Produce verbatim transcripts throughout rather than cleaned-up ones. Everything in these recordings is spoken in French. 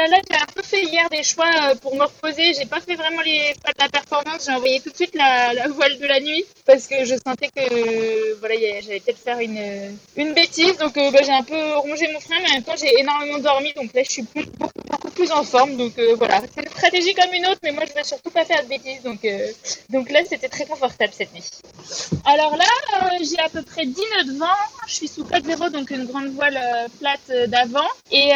là, j'ai un peu fait hier des choix euh, pour me reposer. J'ai pas fait vraiment les choix de la performance. J'ai envoyé tout de suite la, la voile de la nuit parce que je sentais que euh, voilà, y a- j'allais peut-être faire une une bêtise. Donc euh, bah, j'ai un peu rongé mon frein, mais en même temps j'ai énormément dormi. Donc là, je suis plus, beaucoup, beaucoup plus en forme. Donc euh, voilà, c'est une stratégie comme une autre, mais moi je vais surtout pas faire de bêtises. Donc euh, donc là, c'était très confortable cette nuit. Alors là, euh, j'ai à peu près dix nœuds de vent. Je suis sous quatre zéro, donc une grande voile euh, plate euh, d'avant. Et,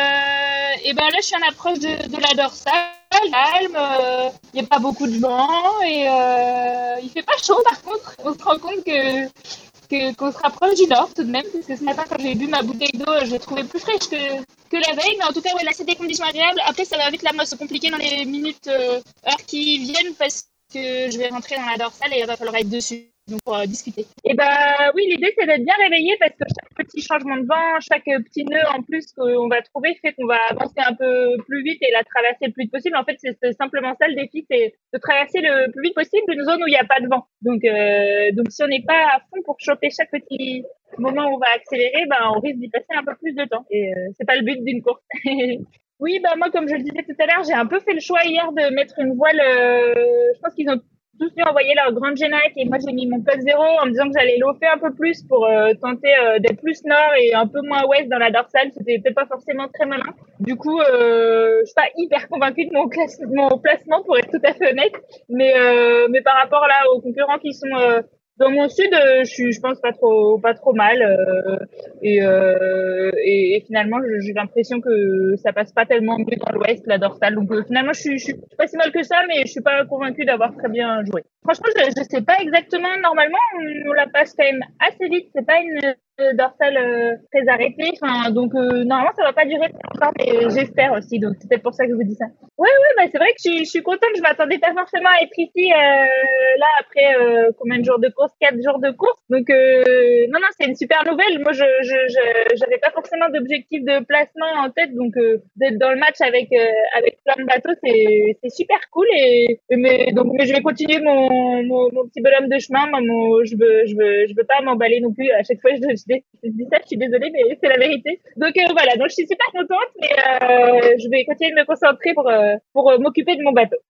euh, et ben là, je suis en approche de, de la dorsale, calme. Il n'y a pas beaucoup de vent et euh, il fait pas chaud. Par contre, on se rend compte que que- qu'on se rapproche du nord tout de même, parce que ce matin, quand j'ai bu ma bouteille d'eau, je l'ai trouvée plus fraîche que, que la veille. Mais en tout cas, ouais, là, c'est des conditions agréables. Après, ça va vite là, moi, se compliquer dans les minutes, euh, heures qui viennent, parce que je vais rentrer dans la dorsale et il va falloir être dessus. Donc, pour euh, discuter. Et bah oui, l'idée c'est d'être bien réveillé parce que chaque petit changement de vent, chaque euh, petit nœud en plus qu'on va trouver fait qu'on va avancer un peu plus vite et la traverser le plus vite possible. En fait, c'est c'est simplement ça le défi, c'est de traverser le plus vite possible une zone où il n'y a pas de vent. Donc, euh, donc si on n'est pas à fond pour choper chaque petit moment où on va accélérer, ben on risque d'y passer un peu plus de temps. Et euh, c'est pas le but d'une course. Oui, bah moi, comme je le disais tout à l'heure, j'ai un peu fait le choix hier de mettre une voile. Euh, je pense qu'ils ont tous dû envoyer leur grande générique et moi j'ai mis mon code zéro en me disant que j'allais lofer un peu plus pour euh, tenter euh, d'être plus nord et un peu moins ouest dans la dorsale. C'était peut-être pas forcément très malin. Du coup, euh, je suis pas hyper convaincue de mon, classe, mon placement pour être tout à fait honnête, mais euh, mais par rapport là aux concurrents qui sont euh, dans mon sud, euh, je suis, je pense pas trop, pas trop mal. Euh, et, euh, et, et finalement, je- j'ai l'impression que ça passe pas tellement mieux dans l'Ouest, la dorsale. Donc euh, finalement, je suis, je suis pas si mal que ça, mais je suis pas convaincue d'avoir très bien joué. Franchement, je, je sais pas exactement. Normalement, on, on la passe quand même assez vite. C'est pas une euh, dorsale euh, très arrêtée. Enfin, donc euh, normalement, ça va pas durer très longtemps, mais j'espère aussi. Donc c'est peut-être pour ça que je vous dis ça. Ouais, ouais, bah c'est vrai que je, suis- je suis contente. Je m'attendais pas forcément à être ici euh, là après euh, combien de jours de course? Quatre jours de course. Donc euh, non, non, c'est une super nouvelle. Moi, je, je, je j'avais pas forcément d'objectif de placement en tête, donc euh, d'être dans le match avec euh, avec plein de bateaux, c'est c'est super cool. Et et mais donc mais je vais continuer mon mon, mon petit bonhomme de chemin. Moi, mon, je veux je veux je veux pas m'emballer non plus. À chaque fois, je, je, je dis ça, je suis désolée, mais c'est la vérité. Donc euh, voilà, donc je suis super contente, mais euh, je vais continuer de me concentrer pour euh, pour euh, m'occuper de mon bateau.